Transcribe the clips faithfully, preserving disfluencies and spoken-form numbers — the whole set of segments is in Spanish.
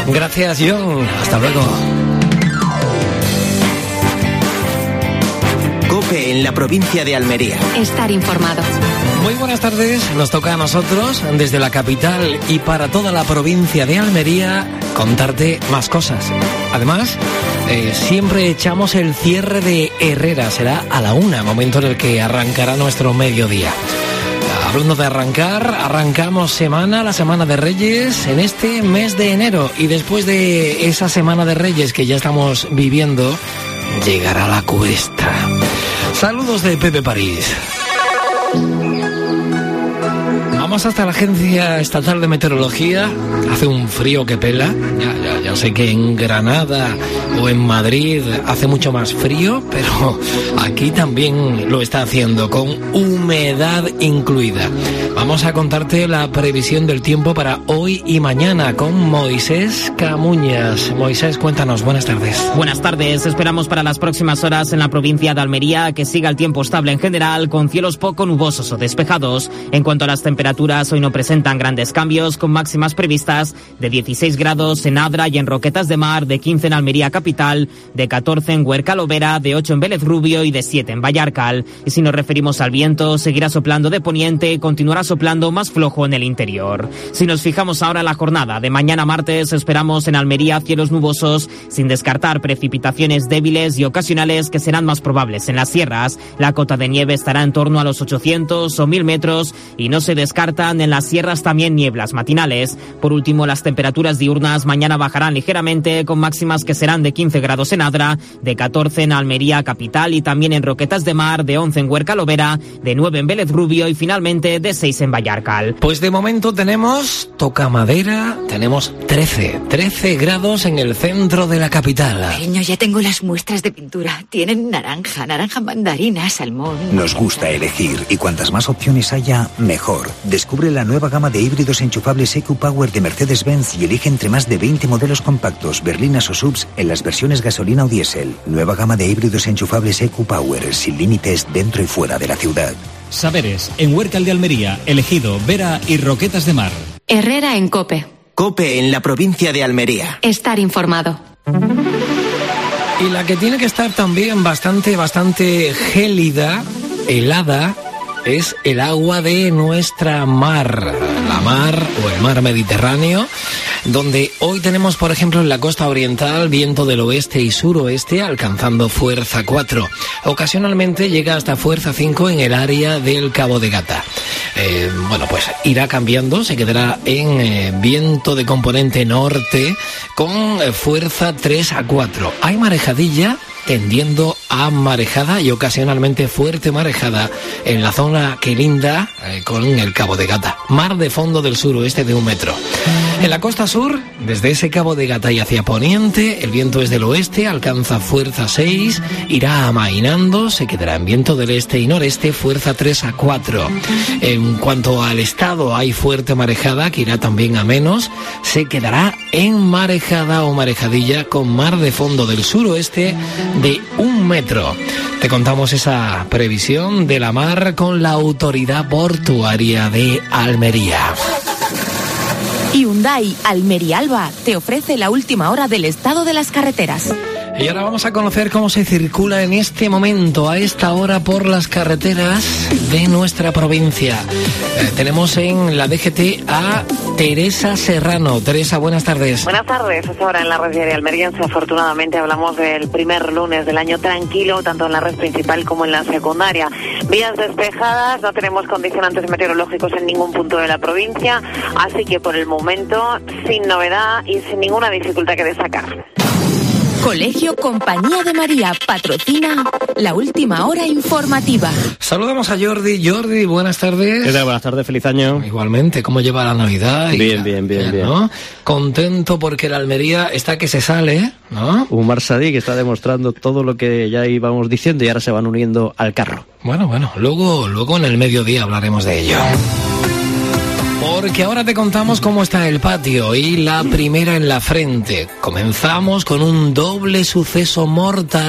Gracias, John. Hasta luego. COPE en la provincia de Almería. Estar informado. Muy buenas tardes, nos toca a nosotros, desde la capital y para toda la provincia de Almería, contarte más cosas. Además, eh, siempre echamos el cierre de Herrera, será a la una, momento en el que arrancará nuestro mediodía. Hablando de arrancar, arrancamos semana, la Semana de Reyes, en este mes de enero. Y después de esa Semana de Reyes que ya estamos viviendo, llegará la cuesta. Saludos de Pepe París. Vamos hasta la Agencia Estatal de Meteorología. Hace un frío que pela. Ya, ya, ya sé que en Granada o en Madrid hace mucho más frío, pero aquí también lo está haciendo, con humedad incluida. Vamos a contarte la previsión del tiempo para hoy y mañana con Moisés Camuñas. Moisés, cuéntanos, buenas tardes. Buenas tardes. Esperamos para las próximas horas en la provincia de Almería que siga el tiempo estable en general, con cielos poco nubosos o despejados. En cuanto a las temperaturas, hoy no presentan grandes cambios, con máximas previstas de dieciséis grados en Adra y en Roquetas de Mar, de quince en Almería capital, de catorce en Huerca Lovera, de ocho en Vélez Rubio y de siete en Vallarcal. Y si nos referimos al viento, seguirá soplando de poniente y continuará soplando más flojo en el interior. Si nos fijamos ahora en la jornada de mañana martes, esperamos en Almería cielos nubosos, sin descartar precipitaciones débiles y ocasionales que serán más probables en las sierras. La cota de nieve estará en torno a los ochocientos o mil metros y no se descartan en las sierras también nieblas matinales. Por último, las temperaturas diurnas mañana bajarán ligeramente, con máximas que serán de quince grados en Adra, de catorce en Almería capital y también en Roquetas de Mar, de once en Huerca Lovera, de nueve en Vélez Rubio y finalmente de seis en Vallarcal. Pues de momento tenemos, toca madera, tenemos trece, trece grados en el centro de la capital. Cariño, ya tengo las muestras de pintura. Tienen naranja, naranja mandarina, salmón. Nos gusta elegir y cuantas más opciones haya, mejor. Descubre la nueva gama de híbridos enchufables E Q Power de Mercedes-Benz y elige entre más de veinte modelos compactos, berlinas o subs en las versiones gasolina o diésel. Nueva gama de híbridos enchufables E Q Power, sin límites dentro y fuera de la ciudad. Saberes, en Huércal de Almería, Elegido, Vera y Roquetas de Mar. Herrera en COPE. COPE en la provincia de Almería. Estar informado. Y la que tiene que estar también bastante, bastante gélida, helada, es el agua de nuestra mar, la mar o el mar Mediterráneo, donde hoy tenemos, por ejemplo, en la costa oriental, viento del oeste y suroeste alcanzando fuerza cuatro. Ocasionalmente llega hasta fuerza cinco en el área del Cabo de Gata. Eh, bueno, pues irá cambiando, se quedará en eh, viento de componente norte con eh, fuerza tres a cuatro. Hay marejadilla tendiendo a marejada y ocasionalmente fuerte marejada en la zona que linda eh, con el Cabo de Gata. Mar de fondo del suroeste de un metro. En la costa sur, desde ese Cabo de Gata y hacia poniente, el viento es del oeste, alcanza fuerza seis, irá amainando, se quedará en viento del este y noreste, fuerza tres a cuatro. En cuanto al estado, hay fuerte marejada, que irá también a menos, se quedará en marejada o marejadilla con mar de fondo del suroeste de un metro. Te contamos esa previsión de la mar con la Autoridad Portuaria de Almería. Hyundai Almería Alba te ofrece la última hora del estado de las carreteras. Y ahora vamos a conocer cómo se circula en este momento, a esta hora, por las carreteras de nuestra provincia. Eh, tenemos en la D G T a Teresa Serrano. Teresa, buenas tardes. Buenas tardes. Hasta ahora en la red diaria almeriense, afortunadamente, hablamos del primer lunes del año tranquilo, tanto en la red principal como en la secundaria. Vías despejadas, no tenemos condicionantes meteorológicos en ningún punto de la provincia, así que por el momento, sin novedad y sin ninguna dificultad que destacar. Colegio Compañía de María patrocina la última hora informativa. Saludamos a Jordi. Jordi, buenas tardes. ¿Qué tal? Buenas tardes, feliz año. Igualmente, ¿cómo lleva la Navidad? Bien, bien, bien, bien. ¿No? Contento porque la Almería está que se sale, ¿no? Un Marsadí que está demostrando todo lo que ya íbamos diciendo y ahora se van uniendo al carro. Bueno, bueno, luego, luego en el mediodía hablaremos de ello. Porque ahora te contamos cómo está el patio y la primera en la frente. Comenzamos con un doble suceso mortal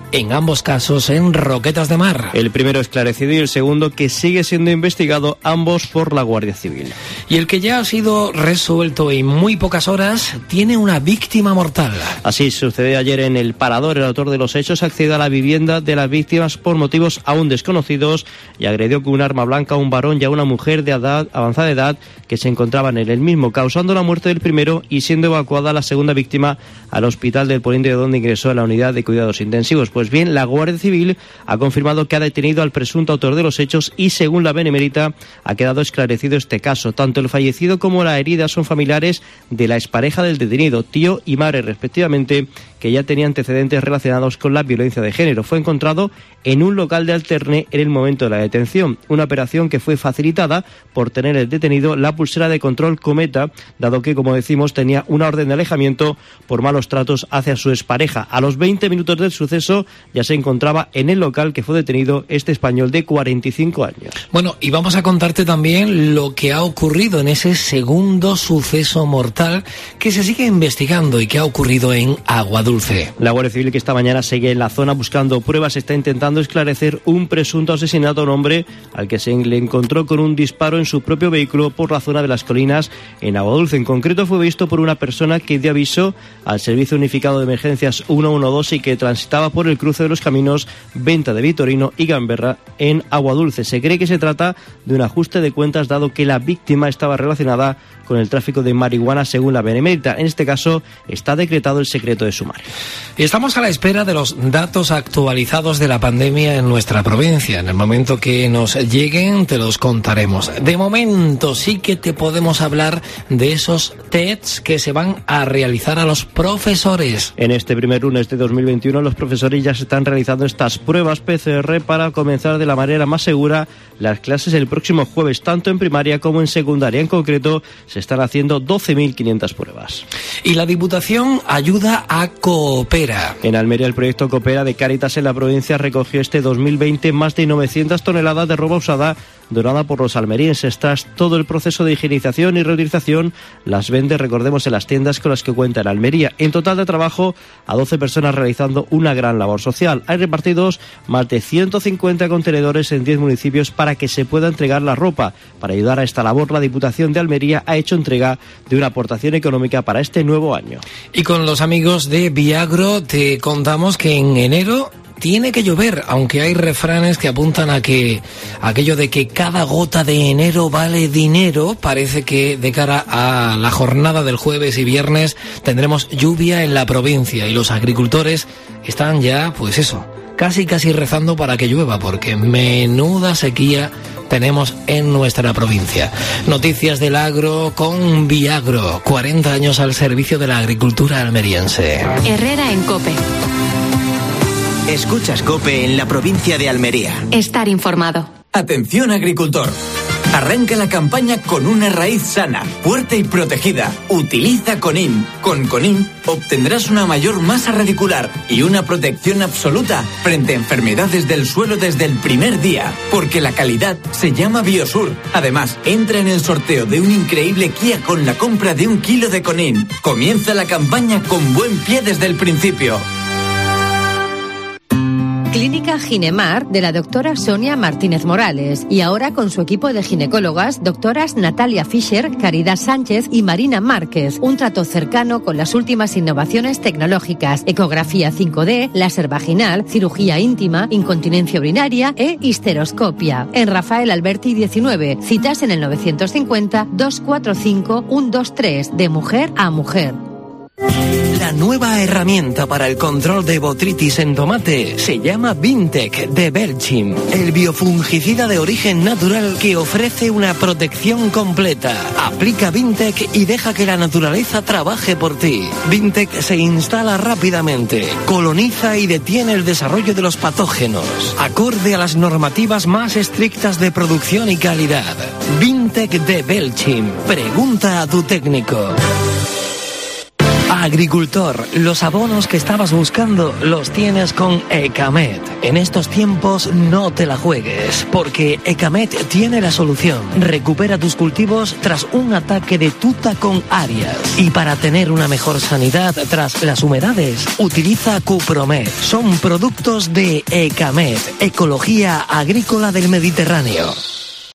en ambos casos en Roquetas de Mar. El primero esclarecido y el segundo que sigue siendo investigado, ambos por la Guardia Civil. Y el que ya ha sido resuelto en muy pocas horas tiene una víctima mortal. Así sucedió ayer en El Parador. El autor de los hechos accedió a la vivienda de las víctimas por motivos aún desconocidos y agredió con un arma blanca a un varón y a una mujer de edad, avanzada edad que se encontraban en el mismo, causando la muerte del primero y siendo evacuada la segunda víctima al hospital del Poniente, donde ingresó a la unidad de cuidados intensivos. Pues bien, la Guardia Civil ha confirmado que ha detenido al presunto autor de los hechos y, según la Benemérita, ha quedado esclarecido este caso. Tanto el fallecido como la herida son familiares de la expareja del detenido, tío y madre respectivamente, que ya tenía antecedentes relacionados con la violencia de género. Fue encontrado en un local de Alterne en el momento de la detención, una operación que fue facilitada por tener el detenido la pulsera de control Cometa, dado que, como decimos, tenía una orden de alejamiento por malos tratos hacia su expareja. A los veinte minutos del suceso ya se encontraba en el local que fue detenido este español de cuarenta y cinco años. Bueno, y vamos a contarte también lo que ha ocurrido en ese segundo suceso mortal que se sigue investigando y que ha ocurrido en Aguadulce. La Guardia Civil, que esta mañana sigue en la zona buscando pruebas, está intentando esclarecer un presunto asesinato a un hombre al que se le encontró con un disparo en su propio vehículo por la zona de las colinas en Aguadulce. En concreto fue visto por una persona que dio aviso al Servicio Unificado de Emergencias ciento doce y que transitaba por el cruce de los caminos Venta de Vitorino y Gamberra en Aguadulce. Se cree que se trata de un ajuste de cuentas, dado que la víctima estaba relacionada con el tráfico de marihuana, según la Benemérita. En este caso está decretado el secreto de sumario. Estamos a la espera de los datos actualizados de la pandemia en nuestra provincia. En el momento que nos lleguen te los contaremos. De momento sí que te podemos hablar de esos tests que se van a realizar a los profesores. En este primer lunes de dos mil veintiuno los profesores ya se están realizando estas pruebas P C R para comenzar de la manera más segura las clases el próximo jueves, tanto en primaria como en secundaria. En concreto se están haciendo doce mil quinientas pruebas. Y la Diputación ayuda a Coopera. En Almería, el proyecto Coopera de Cáritas en la provincia recogió este dos mil veinte más de novecientas toneladas de ropa usada donada por los almerienses. Tras todo el proceso de higienización y reutilización, las vende, recordemos, en las tiendas con las que cuenta en Almería. En total de trabajo a doce personas realizando una gran labor social. Hay repartidos más de ciento cincuenta contenedores en diez municipios para que se pueda entregar la ropa. Para ayudar a esta labor, la Diputación de Almería ha hecho entrega de una aportación económica para este nuevo año. Y con los amigos de Viagro te contamos que en enero tiene que llover, aunque hay refranes que apuntan a que aquello de que cada gota de enero vale dinero. Parece que de cara a la jornada del jueves y viernes tendremos lluvia en la provincia y los agricultores están ya, pues eso, casi casi rezando para que llueva, porque menuda sequía tenemos en nuestra provincia. Noticias del agro con Viagro, cuarenta años al servicio de la agricultura almeriense. Herrera en COPE. Escuchas COPE en la provincia de Almería. Estar informado. Atención, agricultor. Arranca la campaña con una raíz sana, fuerte y protegida. Utiliza Conin. Con Conin obtendrás una mayor masa radicular y una protección absoluta frente a enfermedades del suelo desde el primer día, porque la calidad se llama Biosur. Además, entra en el sorteo de un increíble Kia con la compra de un kilo de Conin. Comienza la campaña con buen pie desde el principio. Clínica Ginemar de la doctora Sonia Martínez Morales y ahora con su equipo de ginecólogas, doctoras Natalia Fischer, Caridad Sánchez y Marina Márquez. Un trato cercano con las últimas innovaciones tecnológicas, ecografía cinco D, láser vaginal, cirugía íntima, incontinencia urinaria e histeroscopia. En Rafael Alberti diecinueve, citas en el novecientos cincuenta, doscientos cuarenta y cinco, ciento veintitrés, de mujer a mujer. La nueva herramienta para el control de botritis en tomate se llama Vintec de Belchim, el biofungicida de origen natural que ofrece una protección completa. Aplica Vintec y deja que la naturaleza trabaje por ti. Vintec se instala rápidamente, coloniza y detiene el desarrollo de los patógenos, acorde a las normativas más estrictas de producción y calidad. Vintec de Belchim. Pregunta a tu técnico. Agricultor, los abonos que estabas buscando los tienes con Ecamet. En estos tiempos no te la juegues, porque Ecamet tiene la solución. Recupera tus cultivos tras un ataque de tuta con Arias. Y para tener una mejor sanidad tras las humedades, utiliza Cupromet. Son productos de Ecamet, Ecología Agrícola del Mediterráneo.